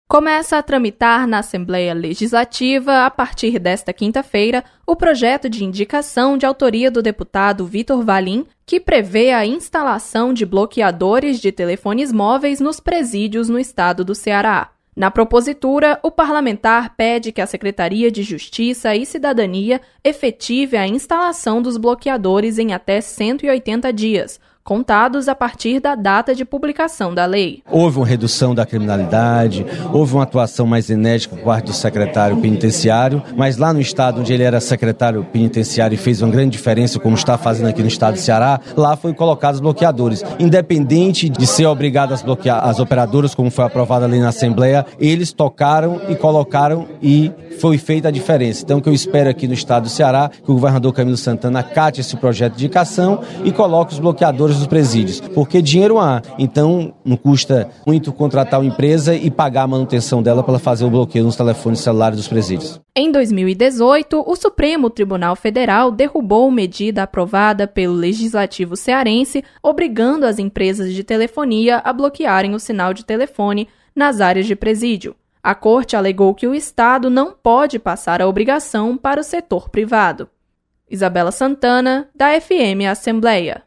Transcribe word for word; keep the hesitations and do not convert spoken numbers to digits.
Começa a tramitar na Assembleia Legislativa, a partir desta quinta-feira, o projeto de indicação de autoria do deputado Vitor Valim, que prevê a instalação de bloqueadores de telefones móveis nos presídios no estado do Ceará. Na propositura, o parlamentar pede que a Secretaria de Justiça e Cidadania efetive a instalação dos bloqueadores em até cento e oitenta dias, contados a partir da data de publicação da lei. Houve uma redução da criminalidade, houve uma atuação mais enérgica por parte do secretário penitenciário, mas lá no estado onde ele era secretário penitenciário e fez uma grande diferença, como está fazendo aqui no estado do Ceará, lá foi colocados bloqueadores. Independente de ser obrigado a bloquear as operadoras, como foi aprovado ali na Assembleia, eles tocaram e colocaram e foi feita a diferença. Então, o que eu espero aqui no estado do Ceará, que o governador Camilo Santana acate esse projeto de indicação e coloque os bloqueadores dos presídios, porque dinheiro há, então não custa muito contratar uma empresa e pagar a manutenção dela para fazer o bloqueio nos telefones celulares dos presídios. Em dois mil e dezoito, o Supremo Tribunal Federal derrubou medida aprovada pelo Legislativo cearense, obrigando as empresas de telefonia a bloquearem o sinal de telefone nas áreas de presídio. A Corte alegou que o Estado não pode passar a obrigação para o setor privado. Isabela Santana, da F M Assembleia.